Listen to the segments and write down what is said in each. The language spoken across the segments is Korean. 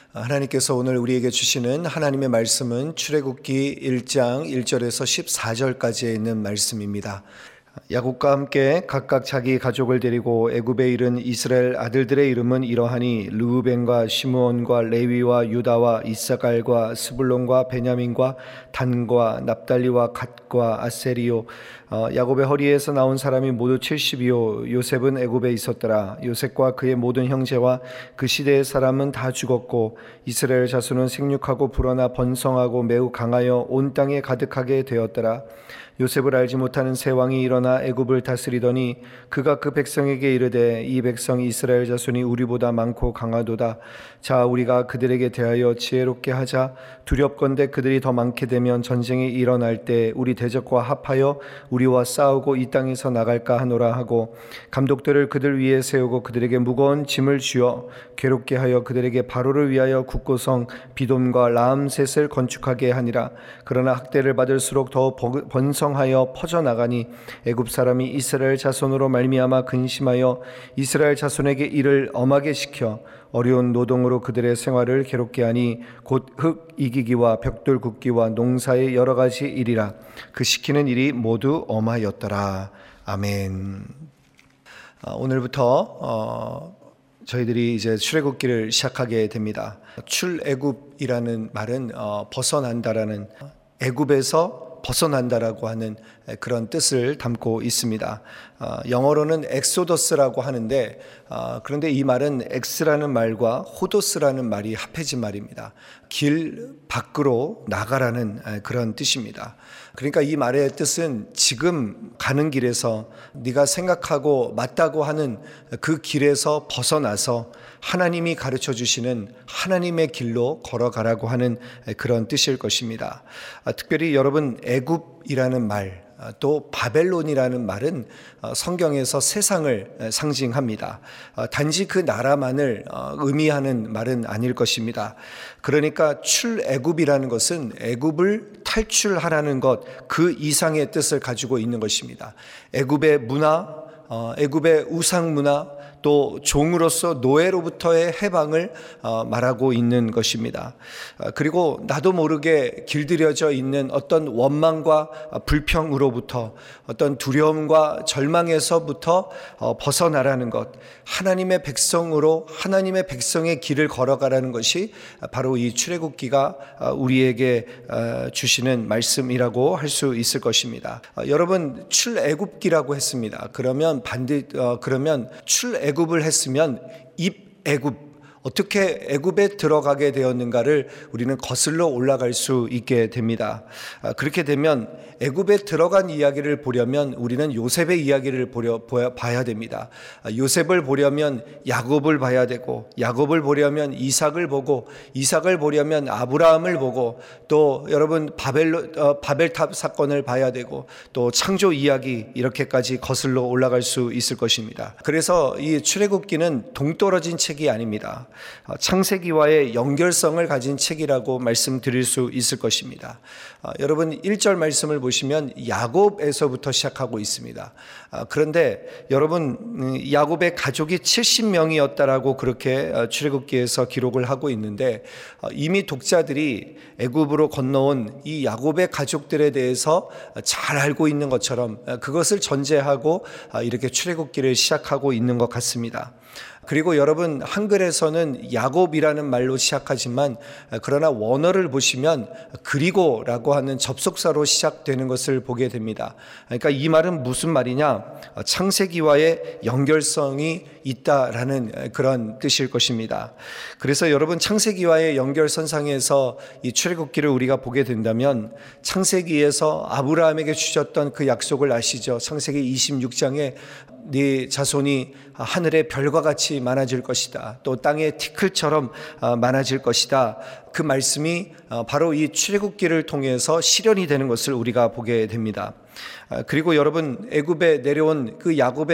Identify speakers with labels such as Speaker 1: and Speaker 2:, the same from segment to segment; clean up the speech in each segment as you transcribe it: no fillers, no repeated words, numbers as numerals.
Speaker 1: 하나님께서 오늘 우리에게 주시는 하나님의 말씀은 출애굽기 1장 1절에서 14절까지에 있는 말씀입니다. 야곱과 함께 각각 자기 가족을 데리고 애굽에 이른 이스라엘 아들들의 이름은 이러하니 르우벤과 시므온과 레위와 유다와 이사갈과 스불론과 베냐민과 단과 납달리와 갓과 아세리요. 야곱의 허리에서 나온 사람이 모두 70이요 요셉은 애굽에 있었더라. 요셉과 그의 모든 형제와 그 시대의 사람은 다 죽었고 이스라엘 자손은 생육하고 불어나 번성하고 매우 강하여 온 땅에 가득하게 되었더라. 요셉을 알지 못하는 새 왕이 일어나 애굽을 다스리더니 그가 그 백성에게 이르되 이 백성이 이스라엘 자손이 우리보다 많고 강하도다. 자, 우리가 그들에게 대하여 지혜롭게 하자. 두렵건대 그들이 더 많게 되면 전쟁이 일어날 때 우리 대적과 합하여 우리와 싸우고 이 땅에서 나갈까 하노라 하고 감독들을 그들 위에 세우고 그들에게 무거운 짐을 쥐어 괴롭게 하여 그들에게 바로를 위하여 국고성 비돔과 라암셋을 건축하게 하니라. 그러나 학대를 받을수록 더 번성하여 퍼져나가니 애굽 사람이 이스라엘 자손으로 말미암아 근심하여 이스라엘 자손에게 일을 엄하게 시켜 어려운 노동으로 그들의 생활을 괴롭게 하니 곧 흙 이기기와 벽돌 굽기와 농사의 여러 가지 일이라. 그 시키는 일이 모두 엄하였더라. 아멘. 오늘부터 저희들이 이제 출애굽기를 시작하게 됩니다. 출애굽이라는 말은 벗어난다라는, 애굽에서 벗어난다라고 하는 그런 뜻을 담고 있습니다. 영어로는 엑소더스라고 하는데 그런데 이 말은 엑스라는 말과 호도스라는 말이 합해진 말입니다. 길 밖으로 나가라는 그런 뜻입니다. 그러니까 이 말의 뜻은 지금 가는 길에서 네가 생각하고 맞다고 하는 그 길에서 벗어나서 하나님이 가르쳐 주시는 하나님의 길로 걸어가라고 하는 그런 뜻일 것입니다. 특별히 여러분, 애굽이라는 말, 또 바벨론이라는 말은 성경에서 세상을 상징합니다. 단지 그 나라만을 의미하는 말은 아닐 것입니다. 그러니까 출애굽이라는 것은 애굽을 탈출하라는 것, 그 이상의 뜻을 가지고 있는 것입니다. 애굽의 문화, 애굽의 우상 문화, 또 종으로서 노예로부터의 해방을 말하고 있는 것입니다. 그리고 나도 모르게 길들여져 있는 어떤 원망과 불평으로부터, 어떤 두려움과 절망에서부터 벗어나라는 것, 하나님의 백성으로 하나님의 백성의 길을 걸어가라는 것이 바로 이 출애굽기가 우리에게 주시는 말씀이라고 할 수 있을 것입니다. 여러분, 출애굽기라고 했습니다. 그러면 출애굽을 했으면 입애굽, 어떻게 애굽에 들어가게 되었는가를 우리는 거슬러 올라갈 수 있게 됩니다. 그렇게 되면 애굽에 들어간 이야기를 보려면 우리는 요셉의 이야기를 봐야 됩니다. 요셉을 보려면 야곱을 봐야 되고, 야곱을 보려면 이삭을 보고, 이삭을 보려면 아브라함을 보고, 또 여러분 바벨탑 사건을 봐야 되고, 또 창조 이야기, 이렇게까지 거슬러 올라갈 수 있을 것입니다. 그래서 이 출애굽기는 동떨어진 책이 아닙니다. 창세기와의 연결성을 가진 책이라고 말씀드릴 수 있을 것입니다. 여러분, 1절 말씀을 보시면 야곱에서부터 시작하고 있습니다. 그런데 여러분, 야곱의 가족이 70명이었다라고 그렇게 출애굽기에서 기록을 하고 있는데, 이미 독자들이 애굽으로 건너온 이 야곱의 가족들에 대해서 잘 알고 있는 것처럼 그것을 전제하고 이렇게 출애굽기를 시작하고 있는 것 같습니다. 그리고 여러분, 한글에서는 야곱이라는 말로 시작하지만 그러나 원어를 보시면 그리고라고 하는 접속사로 시작되는 것을 보게 됩니다. 그러니까 이 말은 무슨 말이냐? 창세기와의 연결성이 있다라는 그런 뜻일 것입니다. 그래서 여러분, 창세기와의 연결선상에서 이 출애굽기를 우리가 보게 된다면 창세기에서 아브라함에게 주셨던 그 약속을 아시죠? 창세기 26장에 네 자손이 하늘의 별과 같이 많아질 것이다. 또 땅의 티끌처럼 많아질 것이다. 그 말씀이 바로 이 출애굽기를 통해서 실현이 되는 것을 우리가 보게 됩니다. 그리고 여러분, 애굽에 내려온 그 야곱의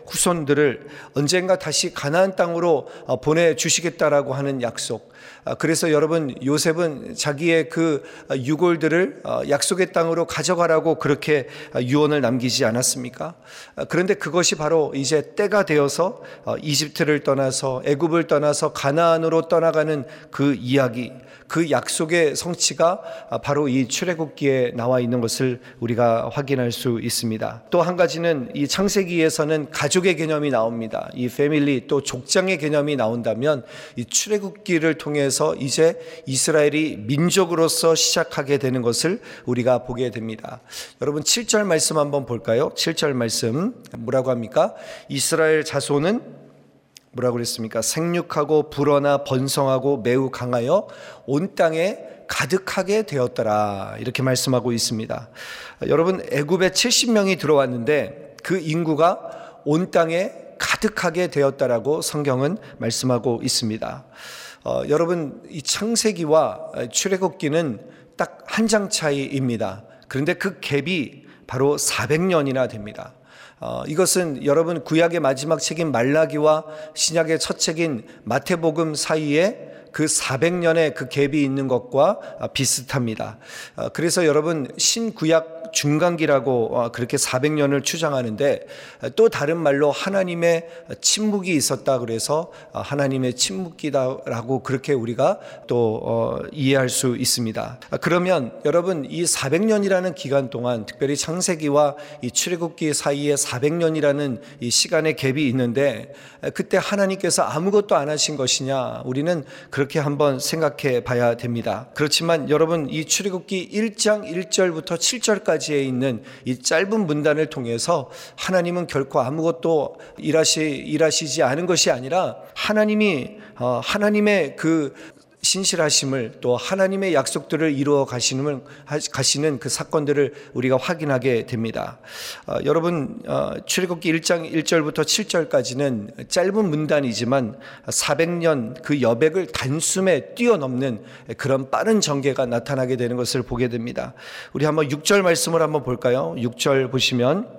Speaker 1: 후손들을 언젠가 다시 가나안 땅으로 보내주시겠다라고 하는 약속. 그래서 여러분, 요셉은 자기의 그 유골들을 약속의 땅으로 가져가라고 그렇게 유언을 남기지 않았습니까? 그런데 그것이 바로 이제 때가 되어서 이집트를 떠나서 애굽을 떠나서 가나안으로 떠나가는 그 이야기, 그 약속의 성취가 바로 이 출애굽기에 나와 있는 것을 우리가 확인할 수 있습니다. 또 한 가지는 이 창세기에서는 가족의 개념이 나옵니다. 이 패밀리, 또 족장의 개념이 나온다면 이 출애굽기를 통해서 이제 이스라엘이 민족으로서 시작하게 되는 것을 우리가 보게 됩니다. 여러분 7절 말씀 한번 볼까요? 7절 말씀 뭐라고 합니까? 이스라엘 자손은 뭐라고 그랬습니까? 생육하고 불어나 번성하고 매우 강하여 온 땅에 가득하게 되었더라, 이렇게 말씀하고 있습니다. 여러분, 애굽에 70명이 들어왔는데 그 인구가 온 땅에 가득하게 되었다라고 성경은 말씀하고 있습니다. 여러분, 이 창세기와 출애굽기는 딱 한 장 차이입니다. 그런데 그 갭이 바로 400년이나 됩니다. 이것은 여러분 구약의 마지막 책인 말라기와 신약의 첫 책인 마태복음 사이에 그 400년의 그 갭이 있는 것과 비슷합니다. 그래서 여러분 신구약 중간기라고 그렇게 400년을 추정하는데, 또 다른 말로 하나님의 침묵이 있었다 그래서 하나님의 침묵기다라고 그렇게 우리가 또 이해할 수 있습니다. 그러면 여러분 이 400년이라는 기간 동안, 특별히 창세기와 이 출애굽기 사이에 400년이라는 이 시간의 갭이 있는데, 그때 하나님께서 아무것도 안 하신 것이냐, 우리는 그렇게 한번 생각해 봐야 됩니다. 그렇지만 여러분, 이 출애굽기 1장 1절부터 7절까지에 있는 이 짧은 문단을 통해서 하나님은 결코 아무것도 일하시지 않은 것이 아니라 하나님의 그 신실하심을, 또 하나님의 약속들을 이루어 가시는 그 사건들을 우리가 확인하게 됩니다. 여러분, 출애굽기 1장 1절부터 7절까지는 짧은 문단이지만 400년 그 여백을 단숨에 뛰어넘는 그런 빠른 전개가 나타나게 되는 것을 보게 됩니다. 우리 한번 6절 말씀을 한번 볼까요? 6절 보시면,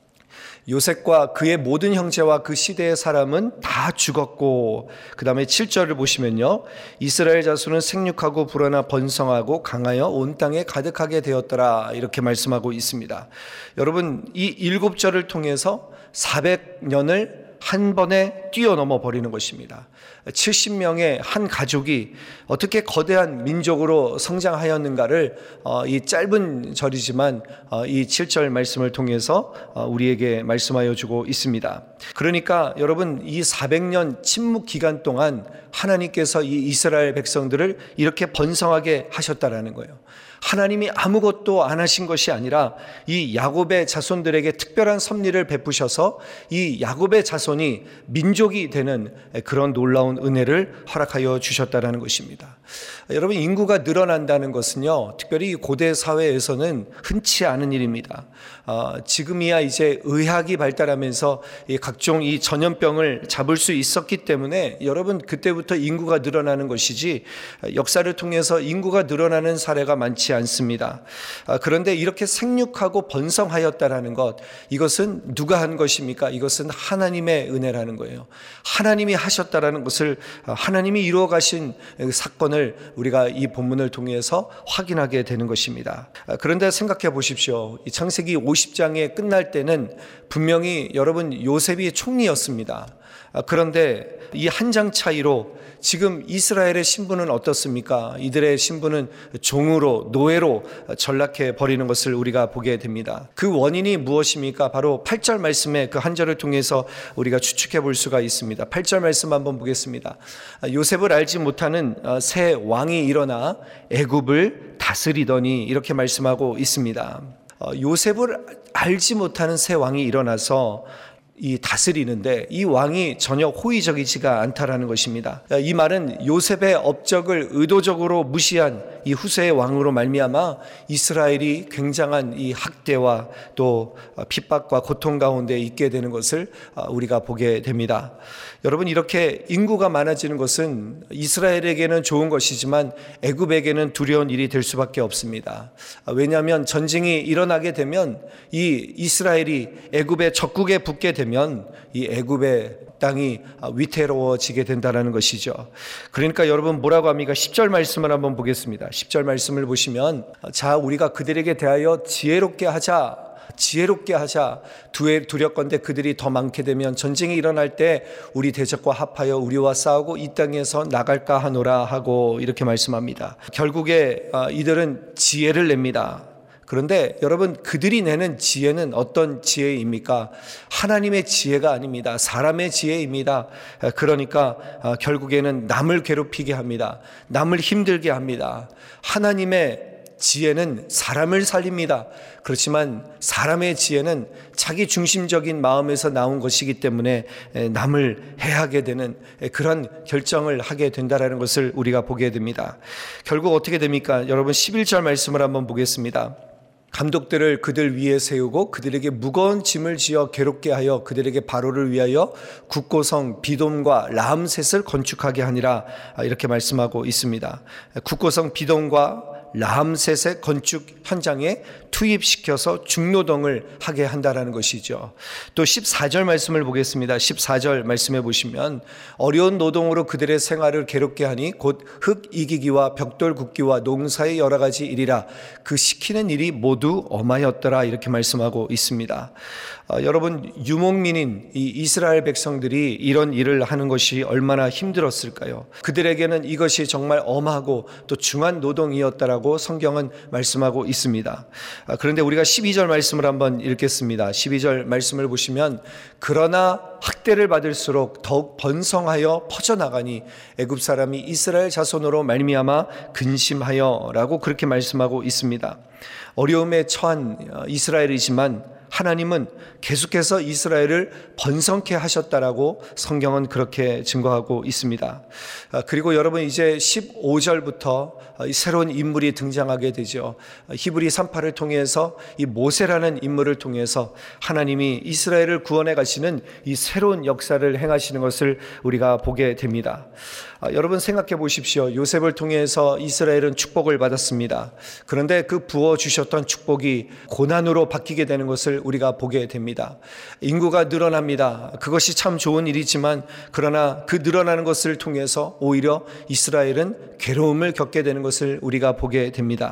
Speaker 1: 요셉과 그의 모든 형제와 그 시대의 사람은 다 죽었고, 그 다음에 7절을 보시면요, 이스라엘 자손은 생육하고 불어나 번성하고 강하여 온 땅에 가득하게 되었더라, 이렇게 말씀하고 있습니다. 여러분, 이 7절을 통해서 400년을 한 번에 뛰어넘어 버리는 것입니다. 70명의 한 가족이 어떻게 거대한 민족으로 성장하였는가를 이 짧은 절이지만 이 7절 말씀을 통해서 우리에게 말씀하여 주고 있습니다. 그러니까 여러분, 이 400년 침묵 기간 동안 하나님께서 이 이스라엘 백성들을 이렇게 번성하게 하셨다라는 거예요. 하나님이 아무것도 안 하신 것이 아니라 이 야곱의 자손들에게 특별한 섭리를 베푸셔서 이 야곱의 자손이 민족이 되는 그런 놀라운 은혜를 허락하여 주셨다는 것입니다. 여러분, 인구가 늘어난다는 것은요, 특별히 고대 사회에서는 흔치 않은 일입니다. 지금이야 이제 의학이 발달하면서 각종 이 전염병을 잡을 수 있었기 때문에 여러분, 그때부터 인구가 늘어나는 것이지 역사를 통해서 인구가 늘어나는 사례가 많지 않습니다. 그런데 이렇게 생육하고 번성하였다라는 것, 이것은 누가 한 것입니까? 이것은 하나님의 은혜라는 거예요. 하나님이 하셨다라는 것을, 하나님이 이루어 가신 사건을 우리가 이 본문을 통해서 확인하게 되는 것입니다. 그런데 생각해 보십시오. 이 창세기 50장에 끝날 때는 분명히 여러분 요셉이 총리였습니다. 그런데 이 한 장 차이로 지금 이스라엘의 신분은 어떻습니까? 이들의 신분은 종으로, 노예로 전락해 버리는 것을 우리가 보게 됩니다. 그 원인이 무엇입니까? 바로 8절 말씀의 그 한 절을 통해서 우리가 추측해 볼 수가 있습니다. 8절 말씀 한번 보겠습니다. 요셉을 알지 못하는 새 왕이 일어나 애굽을 다스리더니, 이렇게 말씀하고 있습니다. 요셉을 알지 못하는 새 왕이 일어나서 이 다스리는데, 이 왕이 전혀 호의적이지가 않다라는 것입니다. 이 말은 요셉의 업적을 의도적으로 무시한 이 후세의 왕으로 말미암아 이스라엘이 굉장한 이 학대와 또 핍박과 고통 가운데 있게 되는 것을 우리가 보게 됩니다. 여러분, 이렇게 인구가 많아지는 것은 이스라엘에게는 좋은 것이지만 애굽에게는 두려운 일이 될 수밖에 없습니다. 왜냐하면 전쟁이 일어나게 되면 이 이스라엘이 애굽의 적국에 붙게 되면 되면 이 애굽의 땅이 위태로워지게 된다는 것이죠. 그러니까 여러분 뭐라고 합니까? 10절 말씀을 한번 보겠습니다. 10절 말씀을 보시면 자 우리가 그들에게 대하여 지혜롭게 하자. 두렵건대 그들이 더 많게 되면 전쟁이 일어날 때 우리 대적과 합하여 우리와 싸우고 이 땅에서 나갈까 하노라 하고 이렇게 말씀합니다. 결국에 이들은 지혜를 냅니다. 그런데 여러분 그들이 내는 지혜는 어떤 지혜입니까? 하나님의 지혜가 아닙니다. 사람의 지혜입니다. 그러니까 결국에는 남을 괴롭히게 합니다. 남을 힘들게 합니다. 하나님의 지혜는 사람을 살립니다. 그렇지만 사람의 지혜는 자기 중심적인 마음에서 나온 것이기 때문에 남을 해하게 되는 그런 결정을 하게 된다는 것을 우리가 보게 됩니다. 결국 어떻게 됩니까? 여러분 11절 말씀을 한번 보겠습니다. 감독들을 그들 위에 세우고 그들에게 무거운 짐을 지어 괴롭게 하여 그들에게 바로를 위하여 국고성 비돔과 라암셋을 건축하게 하니라 이렇게 말씀하고 있습니다. 국고성 비돔과 라암셋의 건축 현장에 투입시켜서 중노동을 하게 한다라는 것이죠. 또 14절 말씀을 보겠습니다. 14절 말씀해 보시면 어려운 노동으로 그들의 생활을 괴롭게 하니 곧 흙 이기기와 벽돌 굽기와 농사의 여러 가지 일이라 그 시키는 일이 모두 엄하였더라 이렇게 말씀하고 있습니다. 여러분 유목민인 이 이스라엘 백성들이 이런 일을 하는 것이 얼마나 힘들었을까요? 그들에게는 이것이 정말 엄하고 또 중한 노동이었다라고 성경은 말씀하고 있습니다. 그런데 우리가 12절 말씀을 한번 읽겠습니다. 12절 말씀을 보시면 그러나 학대를 받을수록 더욱 번성하여 퍼져나가니 애굽 사람이 이스라엘 자손으로 말미암아 근심하여라고 그렇게 말씀하고 있습니다. 어려움에 처한 이스라엘이지만 하나님은 계속해서 이스라엘을 번성케 하셨다라고 성경은 그렇게 증거하고 있습니다. 그리고 여러분 이제 15절부터 새로운 인물이 등장하게 되죠. 히브리 3파를 통해서 이 모세라는 인물을 통해서 하나님이 이스라엘을 구원해 가시는 이 새로운 역사를 행하시는 것을 우리가 보게 됩니다. 여러분 생각해 보십시오. 요셉을 통해서 이스라엘은 축복을 받았습니다. 그런데 그 부어주셨던 축복이 고난으로 바뀌게 되는 것을 우리가 보게 됩니다. 인구가 늘어납니다. 그것이 참 좋은 일이지만 그러나 그 늘어나는 것을 통해서 오히려 이스라엘은 괴로움을 겪게 되는 것을 우리가 보게 됩니다.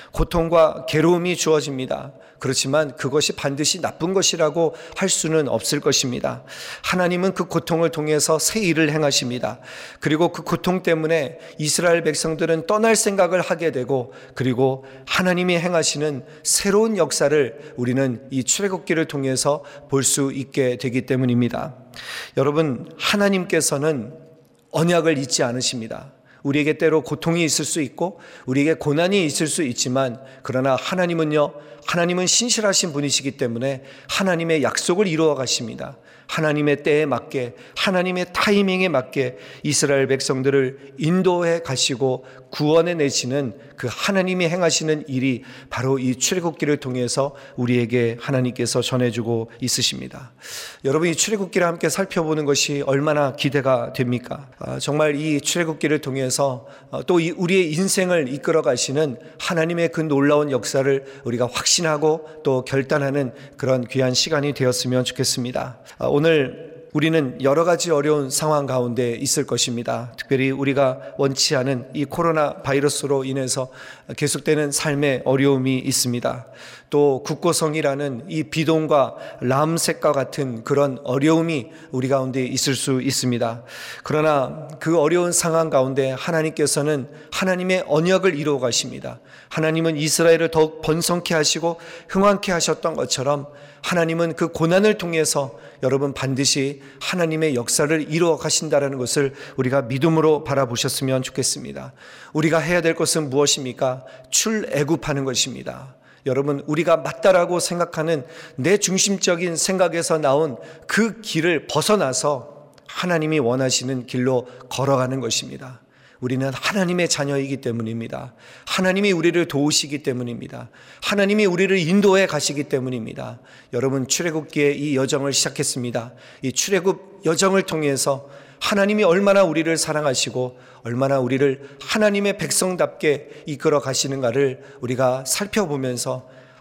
Speaker 1: 고통과 괴로움이 주어집니다. 그렇지만 그것이 반드시 나쁜 것이라고 할 수는 없을 것입니다. 하나님은 그 고통을 통해서 새 일을 행하십니다. 그리고 그 고통 때문에 이스라엘 백성들은 떠날 생각을 하게 되고 그리고 하나님이 행하시는 새로운 역사를 우리는 이 출애굽기를 통해서 볼 수 있게 되기 때문입니다. 여러분 하나님께서는 언약을 잊지 않으십니다. 우리에게 때로 고통이 있을 수 있고 우리에게 고난이 있을 수 있지만 그러나 하나님은 신실하신 분이시기 때문에 하나님의 약속을 이루어 가십니다. 하나님의 때에 맞게 하나님의 타이밍에 맞게 이스라엘 백성들을 인도해 가시고 구원해 내시는 그 하나님이 행하시는 일이 바로 이 출애굽기를 통해서 우리에게 하나님께서 전해주고 있으십니다. 여러분 이 출애굽기를 함께 살펴보는 것이 얼마나 기대가 됩니까? 정말 이 출애굽기를 통해서 또 우리의 인생을 이끌어 가시는 하나님의 그 놀라운 역사를 우리가 확신하고 또 결단하는 그런 귀한 시간이 되었으면 좋겠습니다. 오늘 우리는 여러 가지 어려운 상황 가운데 있을 것입니다. 특별히 우리가 원치 않은 이 코로나 바이러스로 인해서 계속되는 삶의 어려움이 있습니다. 또 국고성이라는 이 비돔과 라암셋과 같은 그런 어려움이 우리 가운데 있을 수 있습니다. 그러나 그 어려운 상황 가운데 하나님께서는 하나님의 언약을 이루어 가십니다. 하나님은 이스라엘을 더욱 번성케 하시고 흥왕케 하셨던 것처럼 하나님은 그 고난을 통해서 여러분 반드시 하나님의 역사를 이루어 가신다는 것을 우리가 믿음으로 바라보셨으면 좋겠습니다. 우리가 해야 될 것은 무엇입니까? 출애굽하는 것입니다. 여러분 우리가 맞다라고 생각하는 내 중심적인 생각에서 나온 그 길을 벗어나서 하나님이 원하시는 길로 걸어가는 것입니다. 우리는 하나님의 자녀이기 때문입니다. 하나님이 우리를 도우시기 때문입니다. 하나님이 우리를 인도해 가시기 때문입니다. 여러분 출애굽기의 이 여정을 시작했습니다. 이 출애굽 여정을 통해서 하나님이 얼마나 우리를 사랑하시고 얼마나 우리를 하나님의 백성답게 이끌어 가시는가를 우리가 살펴보면서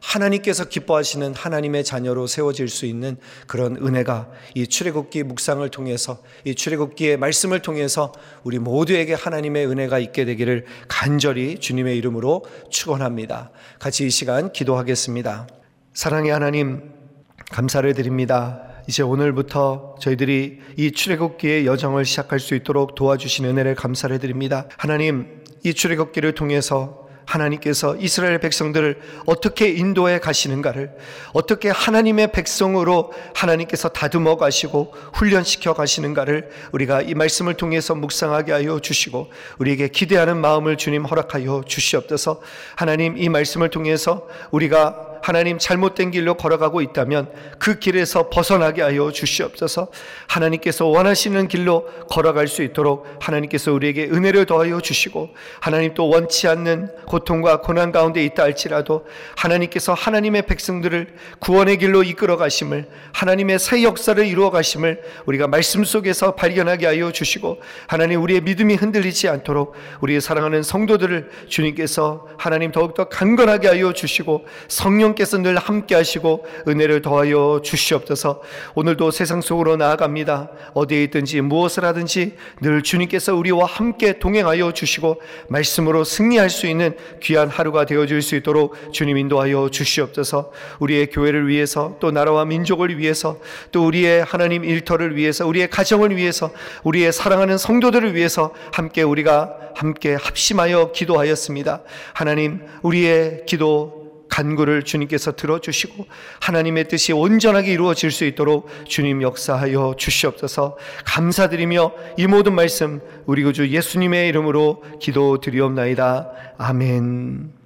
Speaker 1: 하나님께서 기뻐하시는 하나님의 자녀로 세워질 수 있는 그런 은혜가 이 출애굽기 묵상을 통해서, 이 출애굽기의 말씀을 통해서 우리 모두에게 하나님의 은혜가 있게 되기를 간절히 주님의 이름으로 축원합니다. 같이 이 시간 기도하겠습니다. 사랑의 하나님, 감사를 드립니다. 이제 오늘부터 저희들이 이 출애굽기의 여정을 시작할 수 있도록 도와주신 은혜를 감사를 드립니다. 하나님, 이 출애굽기를 통해서 하나님께서 이스라엘 백성들을 어떻게 인도해 가시는가를, 어떻게 하나님의 백성으로 하나님께서 다듬어 가시고 훈련시켜 가시는가를 우리가 이 말씀을 통해서 묵상하게 하여 주시고 우리에게 기대하는 마음을 주님 허락하여 주시옵소서. 하나님, 이 말씀을 통해서 우리가 하나님 잘못된 길로 걸어가고 있다면 그 길에서 벗어나게 하여 주시옵소서. 하나님께서 원하시는 길로 걸어갈 수 있도록 하나님께서 우리에게 은혜를 더하여 주시고, 하나님 또 원치 않는 고통과 고난 가운데 있다 할지라도 하나님께서 하나님의 백성들을 구원의 길로 이끌어 가심을, 하나님의 새 역사를 이루어 가심을 우리가 말씀 속에서 발견하게 하여 주시고, 하나님 우리의 믿음이 흔들리지 않도록 우리의 사랑하는 성도들을 주님께서 하나님 더욱더 강건하게 하여 주시고, 성령 께서 늘 함께 하시고 은혜를 더하여 주시옵소서. 오늘도 세상 속으로 나아갑니다. 어디에 있든지 무엇을 하든지 늘 주님께서 우리와 함께 동행하여 주시고 말씀으로 승리할 수 있는 귀한 하루가 되어질 수 있도록 주님 인도하여 주시옵소서. 우리의 교회를 위해서, 또 나라와 민족을 위해서, 또 우리의 하나님 일터를 위해서, 우리의 가정을 위해서, 우리의 사랑하는 성도들을 위해서 우리가 함께 합심하여 기도하였습니다. 하나님, 우리의 기도 간구를 주님께서 들어주시고 하나님의 뜻이 온전하게 이루어질 수 있도록 주님 역사하여 주시옵소서. 감사드리며 이 모든 말씀 우리 구주 예수님의 이름으로 기도드리옵나이다. 아멘.